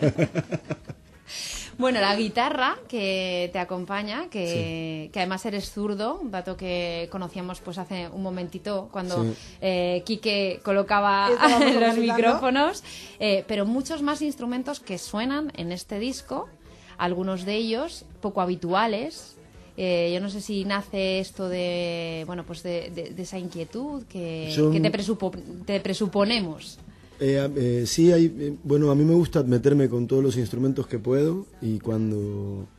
Bueno, la guitarra que te acompaña, que además eres zurdo, un dato que conocíamos pues hace un momentito cuando Quique colocaba los micrófonos, pero muchos más instrumentos que suenan en este disco, algunos de ellos poco habituales. Yo no sé si nace esto de, bueno, pues de esa inquietud que te presuponemos. Sí, bueno, a mí me gusta meterme con todos los instrumentos que puedo y cuando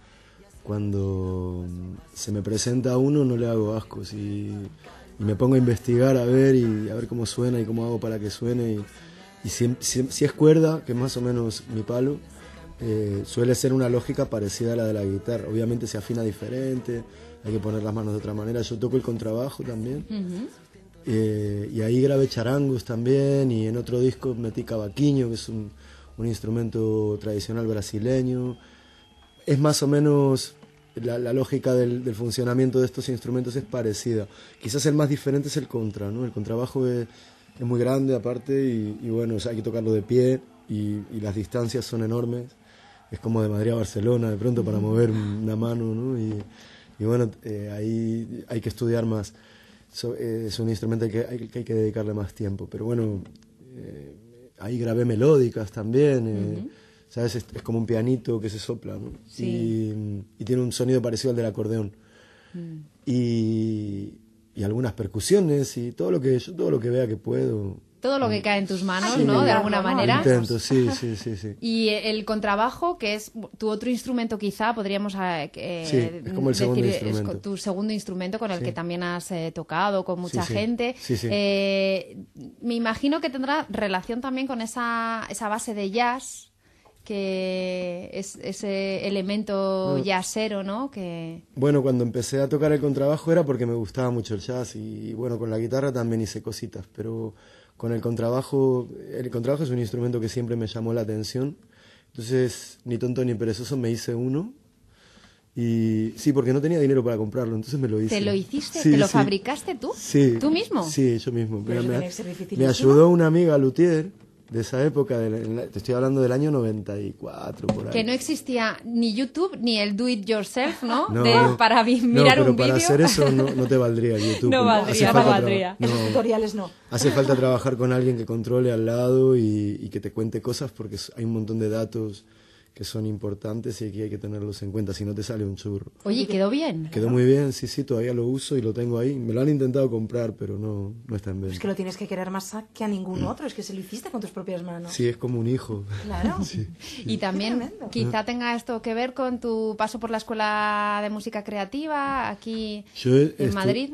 se me presenta uno no le hago ascos y me pongo a investigar a ver cómo suena y cómo hago para que suene y si es cuerda, que es más o menos mi palo, suele ser una lógica parecida a la de la guitarra. Obviamente se afina diferente, hay que poner las manos de otra manera. Yo toco el contrabajo también. Y ahí grabé charangos también y en otro disco metí cavaquinho, que es un instrumento tradicional brasileño. Es más o menos la lógica del funcionamiento de estos instrumentos es parecida. Quizás el más diferente es el contra, ¿no? El contrabajo es muy grande aparte y bueno, hay que tocarlo de pie y las distancias son enormes. Es como de Madrid a Barcelona de pronto para mover una mano, ¿no? Y bueno, ahí hay que estudiar más. Es un instrumento que hay que dedicarle más tiempo. Pero bueno, ahí grabé melódicas también. ¿Sabes? Es como un pianito que se sopla, ¿no? Sí. Y tiene un sonido parecido al del acordeón. Y algunas percusiones y todo lo que vea que puedo. Todo lo que cae en tus manos, Sí, ¿no? De alguna manera. Intento, sí. Y el contrabajo, que es tu otro instrumento quizá, podríamos es como el segundo instrumento. Es tu segundo instrumento con el Sí. que también has tocado con mucha Sí. gente. Sí. Me imagino que tendrá relación también con esa base de jazz, que es ese elemento jazzero, ¿no? Bueno, cuando empecé a tocar el contrabajo era porque me gustaba mucho el jazz y bueno, con la guitarra también hice cositas, pero con el contrabajo es un instrumento que siempre me llamó la atención, entonces ni tonto ni perezoso me hice uno y sí, porque no tenía dinero para comprarlo, entonces me lo hice. ¿Te lo hiciste? Sí, ¿Te lo sí. fabricaste tú? Sí. ¿Tú mismo? Sí, yo mismo. Pero eso Me, tiene que ser me dificilísimo. ayudó una amiga luthier de esa época, te estoy hablando del año 94, por ahí. Que no existía ni YouTube ni el do it yourself, ¿no? No, para mirar pero un vídeo. para hacer eso no te valdría el YouTube. No valdría. Esos tutoriales no. Hace falta trabajar con alguien que controle al lado y que te cuente cosas porque hay un montón de datos que son importantes y aquí hay que tenerlos en cuenta, si no te sale un churro. Oye, ¿quedó bien? Quedó muy bien, sí, todavía lo uso y lo tengo ahí. Me lo han intentado comprar, pero no está en venta. Es que lo tienes que querer más que a ningún otro, es que se lo hiciste con tus propias manos. Sí, es como un hijo. Claro. Sí. Y también quizá tenga esto que ver con tu paso por la Escuela de Música Creativa aquí en Madrid.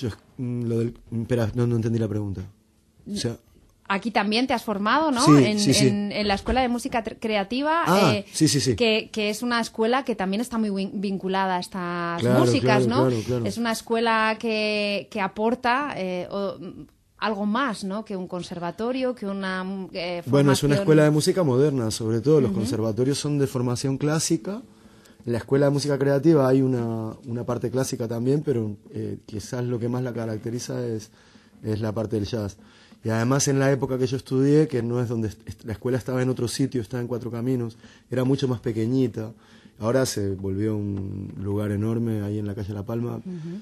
Espera, no entendí la pregunta. O sea, Aquí también te has formado, ¿no? Sí, en la Escuela de Música Creativa, sí. Que es una escuela que también está muy vinculada a estas Claro, músicas, ¿no? Claro. Es una escuela que aporta algo más, ¿no? Que un conservatorio, que una formación... Bueno, es una escuela de música moderna, sobre todo. Los conservatorios son de formación clásica. En la Escuela de Música Creativa hay una parte clásica también, pero quizás lo que más la caracteriza es la parte del jazz. Y además en la época que yo estudié, que no es donde la escuela estaba en otro sitio, estaba en Cuatro Caminos, era mucho más pequeñita. Ahora se volvió un lugar enorme ahí en la calle La Palma.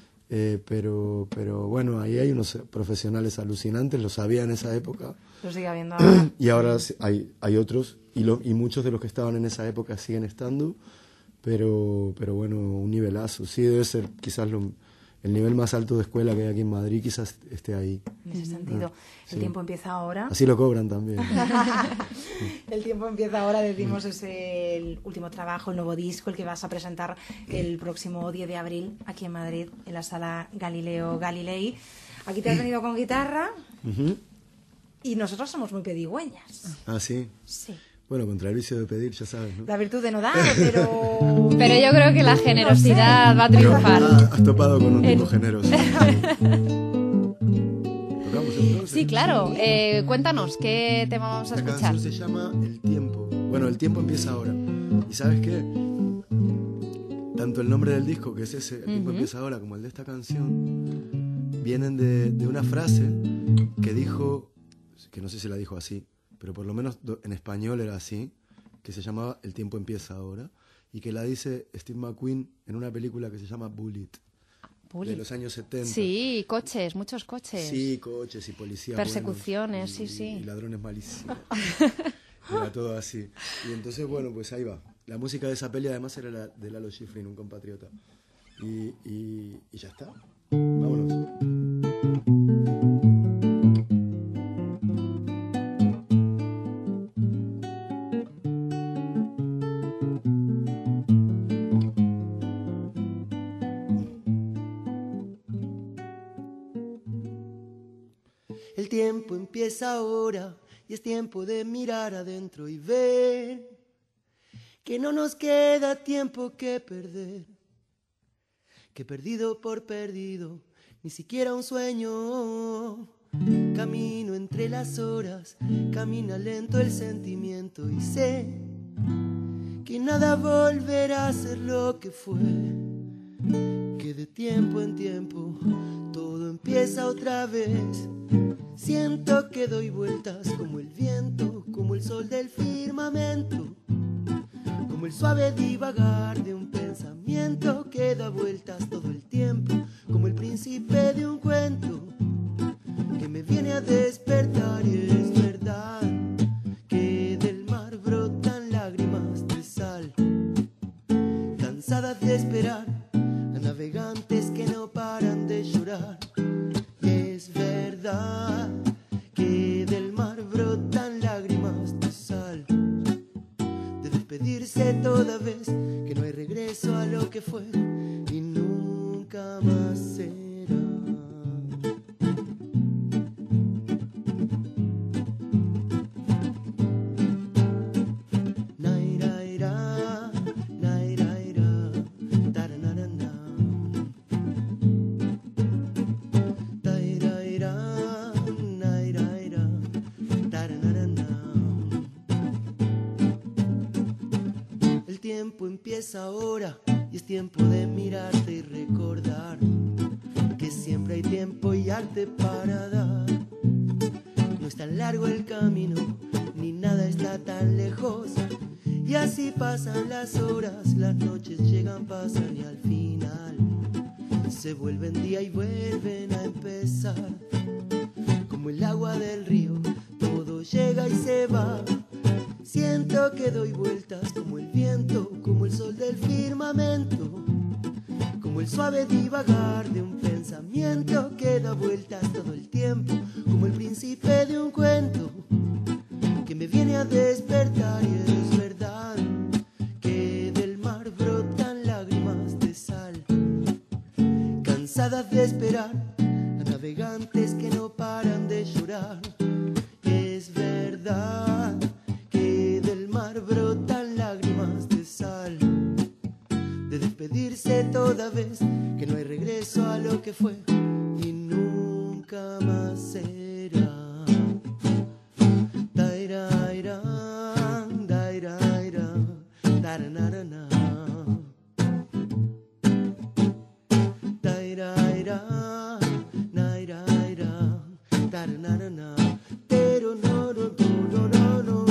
Pero bueno, ahí hay unos profesionales alucinantes, lo sabía en esa época. Lo sigue habiendo ahora. Y ahora hay otros, y muchos de los que estaban en esa época siguen estando, pero bueno, un nivelazo. Sí, debe ser quizás el nivel más alto de escuela que hay aquí en Madrid, quizás esté ahí. En ese sentido, el tiempo empieza ahora. Así lo cobran también. El tiempo empieza ahora, decimos, es el último trabajo, el nuevo disco, el que vas a presentar el próximo 10 de abril aquí en Madrid, en la sala Galileo Galilei. Aquí te has venido con guitarra y nosotros somos muy pedigüeñas. Ah, sí. Sí. Bueno, contra el vicio de pedir, ya sabes, ¿no? La virtud de no dar, pero... Pero yo creo que la generosidad va a triunfar. Has topado con un tipo generoso. Sí, claro. Cuéntanos, ¿qué tema vamos a escuchar? La canción se llama El Tiempo. Bueno, El Tiempo empieza ahora. ¿Y sabes qué? Tanto el nombre del disco, que es ese, El Tiempo empieza ahora, como el de esta canción, vienen de una frase que dijo, que no sé si la dijo así, pero por lo menos en español era así, que se llamaba El tiempo empieza ahora, y que la dice Steve McQueen en una película que se llama Bullitt, de los años 70. Sí, coches, muchos coches. Sí, coches y policías. Persecuciones, buenos, sí. Y ladrones malísimos. Era todo así. Y entonces, bueno, pues ahí va. La música de esa peli además era la de Lalo Schifrin, un compatriota. Y ya está. Vámonos. El tiempo empieza ahora y es tiempo de mirar adentro y ver que no nos queda tiempo que perder, que perdido por perdido, ni siquiera un sueño. Camino entre las horas, camina lento el sentimiento y sé que nada volverá a ser lo que fue, que de tiempo en tiempo todo empieza otra vez. Siento que doy vueltas como el viento, como el sol del firmamento, como el suave divagar de un pensamiento. viento que da vueltas todo el tiempo, como el príncipe de un cuento que me viene a despertar. Y es verdad que del mar brotan lágrimas de sal, cansadas de esperar a navegantes que no paran de llorar. Y es verdad que del mar brotan lágrimas de sal, de despedirse toda vez que no hay regreso a lo que fue y nunca más será. Ahora y es tiempo de mirarte y recordar que siempre hay tiempo y arte para dar. No es tan largo el camino ni nada está tan lejos, y así pasan las horas, las noches llegan, pasan y al final se vuelven día y vuelven a empezar. Como el agua del río, todo llega y se va. Siento que doy vueltas como el viento, como el sol del firmamento, como el suave divagar de un pensamiento que da vueltas todo el tiempo, como el príncipe de un cuento que me viene a despertar. Y es verdad que del mar brotan lágrimas de sal, cansadas de esperar a navegantes que no paran de llorar. Y es verdad del mar brotan lágrimas de sal, de despedirse toda vez que no hay regreso a lo que fue y nunca más será. Dairaira, dairaira, daranarana. Dairaira, nairaira, daranarana. Pero no, no, no, no, no.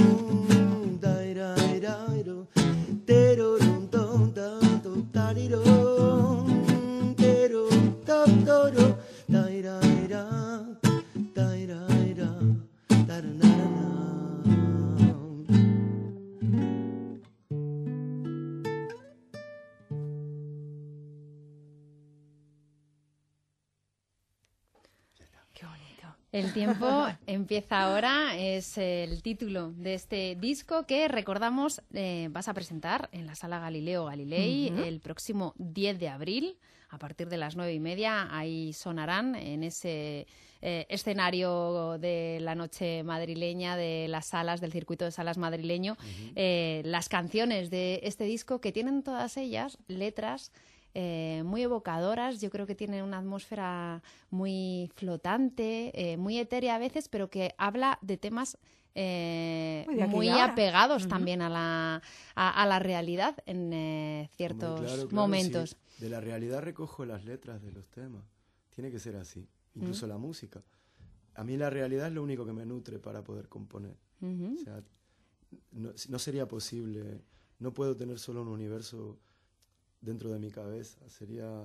El tiempo empieza ahora, es el título de este disco que recordamos vas a presentar en la Sala Galileo Galilei el próximo 10 de abril a partir de las 9:30. Ahí sonarán en ese escenario de la noche madrileña, de las salas, del circuito de salas madrileño, las canciones de este disco que tienen todas ellas letras muy evocadoras. Yo creo que tiene una atmósfera muy flotante, muy etérea a veces, pero que habla de temas muy apegados también a la realidad en ciertos momentos. Sí. De la realidad recojo las letras de los temas. Tiene que ser así, incluso la música. A mí la realidad es lo único que me nutre para poder componer. O sea, no sería posible, no puedo tener solo un universo dentro de mi cabeza. Sería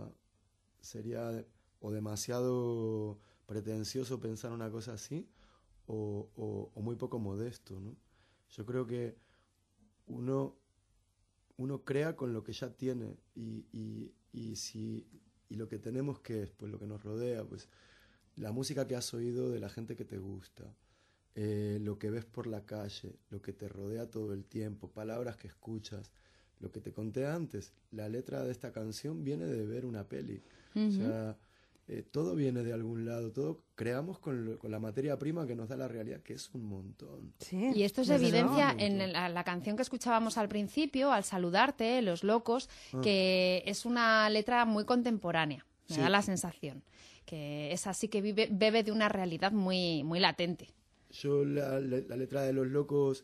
o demasiado pretencioso pensar una cosa así o muy poco modesto, ¿no? Yo creo que uno crea con lo que ya tiene y lo que tenemos, que es pues lo que nos rodea, pues la música que has oído de la gente que te gusta, lo que ves por la calle, lo que te rodea todo el tiempo, palabras que escuchas. Lo que te conté antes, la letra de esta canción viene de ver una peli. O sea, todo viene de algún lado, todo creamos con la materia prima que nos da la realidad, que es un montón. Sí, y esto se evidencia en la canción que escuchábamos al principio, Al saludarte, Los locos, que es una letra muy contemporánea, me da la sensación, que es así, que bebe de una realidad muy, muy latente. Yo la letra de Los locos,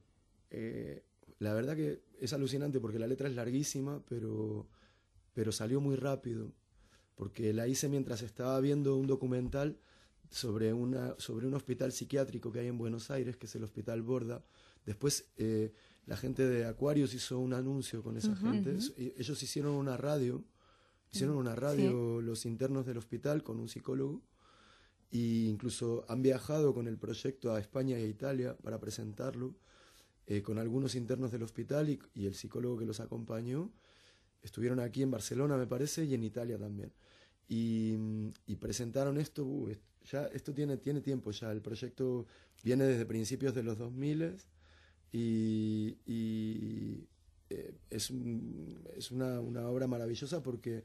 la verdad que es alucinante porque la letra es larguísima, pero salió muy rápido, porque la hice mientras estaba viendo un documental sobre un hospital psiquiátrico que hay en Buenos Aires, que es el Hospital Borda, Después la gente de Aquarius hizo un anuncio con esa gente. Ellos hicieron una radio, los internos del hospital con un psicólogo, e incluso han viajado con el proyecto a España y a Italia para presentarlo, con algunos internos del hospital y el psicólogo que los acompañó. Estuvieron aquí en Barcelona, me parece, y en Italia también. Y presentaron esto, ya esto tiene tiempo ya. El proyecto viene desde principios de los 2000 y es una obra maravillosa porque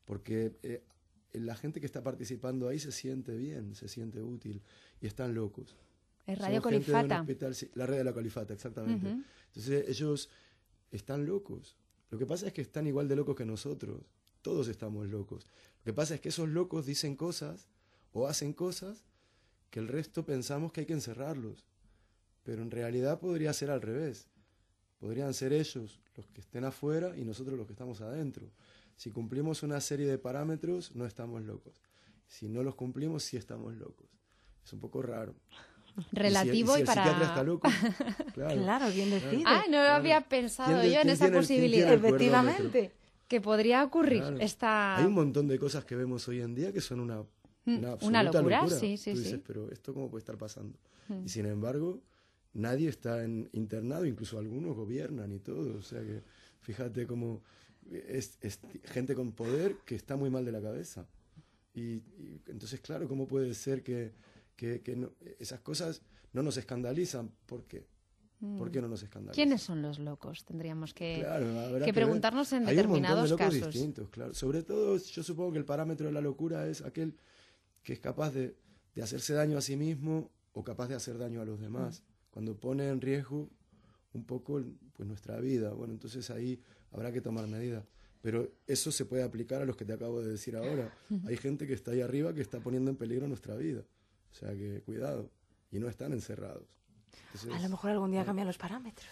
la gente que está participando ahí se siente bien, se siente útil y están locos. Es Radio Colifata. Sí, la red de la Colifata, exactamente. Entonces ellos están locos. Lo que pasa es que están igual de locos que nosotros. Todos estamos locos. Lo que pasa es que esos locos dicen cosas o hacen cosas que el resto pensamos que hay que encerrarlos. Pero en realidad podría ser al revés. Podrían ser ellos los que estén afuera y nosotros los que estamos adentro. Si cumplimos una serie de parámetros, no estamos locos. Si no los cumplimos, sí estamos locos. Es un poco raro. Relativo y para... el psiquiatra está loco. Claro, ¿quién decide? No lo había pensado yo en esa posibilidad. Efectivamente. Que podría ocurrir. Claro. Hay un montón de cosas que vemos hoy en día que son una absoluta locura. Sí, Tú dices, pero ¿esto cómo puede estar pasando? Y sin embargo, nadie está internado, incluso algunos gobiernan y todo. O sea que fíjate cómo es gente con poder que está muy mal de la cabeza. Y entonces, claro, ¿cómo puede ser que no, esas cosas no nos escandalizan? ¿Por qué? ¿Por qué no nos escandalizan? ¿Quiénes son los locos? Tendríamos que preguntarnos en Hay determinados un montón de locos casos. Distintos, claro. Sobre todo, yo supongo que el parámetro de la locura es aquel que es capaz de hacerse daño a sí mismo o capaz de hacer daño a los demás. Cuando pone en riesgo un poco pues nuestra vida. Bueno, entonces ahí habrá que tomar medidas. Pero eso se puede aplicar a los que te acabo de decir ahora. Hay gente que está ahí arriba que está poniendo en peligro nuestra vida. O sea que cuidado. Y no están encerrados. Entonces, a lo mejor algún día cambian los parámetros.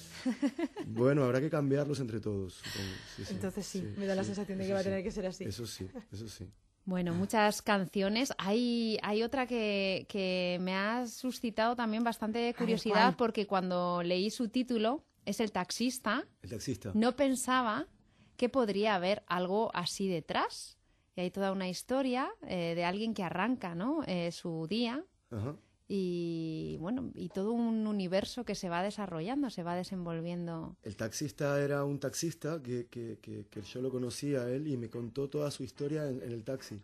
Bueno, habrá que cambiarlos entre todos, supongo. Entonces sí, me da la sensación de que va a tener que ser así. Eso sí. Bueno, muchas canciones. Hay otra que me ha suscitado también bastante curiosidad porque cuando leí su título, es El taxista. El taxista. No pensaba que podría haber algo así detrás. Y hay toda una historia de alguien que arranca, ¿no? Su día. Ajá. Y bueno, y todo un universo que se va desarrollando, se va desenvolviendo. El taxista era un taxista que yo lo conocía a él y me contó toda su historia en el taxi.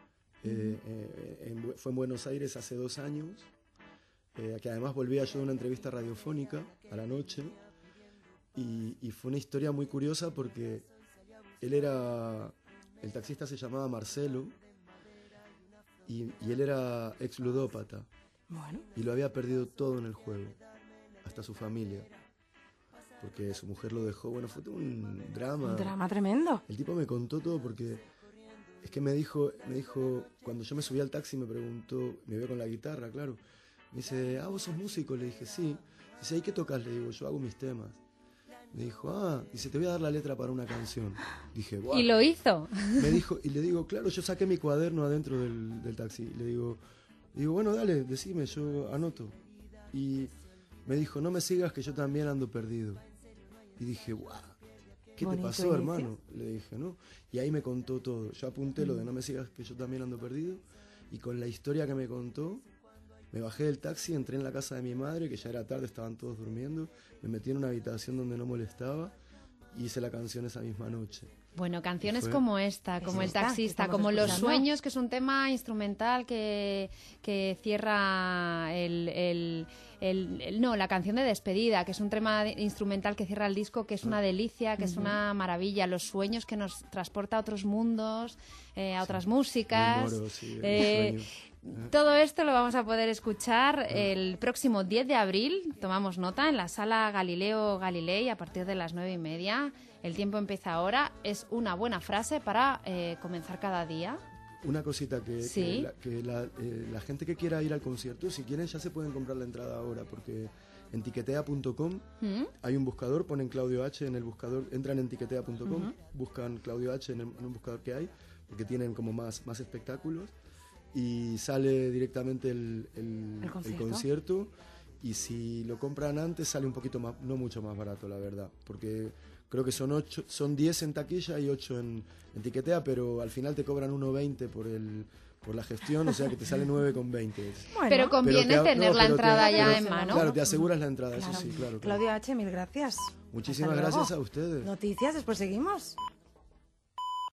Fue en Buenos Aires hace 2 años, que además volvía yo de una entrevista radiofónica a la noche y fue una historia muy curiosa porque el taxista se llamaba Marcelo y él era ex ludópata. Bueno. Y lo había perdido todo en el juego, hasta su familia, porque su mujer lo dejó. Bueno, fue todo un drama. Un drama tremendo. El tipo me contó todo porque es que me dijo, cuando yo me subí al taxi me preguntó, me vio con la guitarra, claro. Me dice, ¿vos sos músico? Le dije, sí. Dice, ¿y qué tocas? Le digo, yo hago mis temas. Me dijo, dice, te voy a dar la letra para una canción. Dije, ¡guau! ¿Y lo hizo? Me dijo, y le digo, claro, yo saqué mi cuaderno adentro del taxi. Y le digo, bueno, dale, decime, yo anoto. Y me dijo, no me sigas que yo también ando perdido. Y dije, guau, ¿qué te pasó, hermano? Le dije, ¿no? Y ahí me contó todo. Yo apunté lo de no me sigas que yo también ando perdido. Y con la historia que me contó, me bajé del taxi, entré en la casa de mi madre, que ya era tarde, estaban todos durmiendo. Me metí en una habitación donde no molestaba y hice la canción esa misma noche. Bueno, canciones como esta, como El taxista, como Los sueños, que es un tema instrumental que cierra la canción de despedida, que es un tema instrumental que cierra el disco, que es una delicia, que es una maravilla. Los sueños, que nos transporta a otros mundos, a otras músicas. Me muero, sí, todo esto lo vamos a poder escuchar el próximo 10 de abril, tomamos nota, en la Sala Galileo Galilei a partir de las 9:30. El tiempo empieza ahora. Es una buena frase para comenzar cada día. Una cosita ¿Sí? que la gente que quiera ir al concierto, si quieren ya se pueden comprar la entrada ahora, porque en tiquetea.com hay un buscador, ponen Claudio H en el buscador, entran en tiquetea.com, buscan Claudio H en un buscador que hay, porque tienen como más espectáculos, y sale directamente el concierto. y si lo compran antes sale un poquito más, no mucho más barato, la verdad, porque creo que son 10 en taquilla y 8 en tiquetea, pero al final te cobran 1,20 por la gestión, o sea que te sale 9,20. Bueno, pero conviene tener la entrada ya en mano. Claro, te aseguras la entrada, claro. Eso sí, claro. Claudio H., mil gracias. Muchísimas gracias a ustedes. Noticias, después seguimos.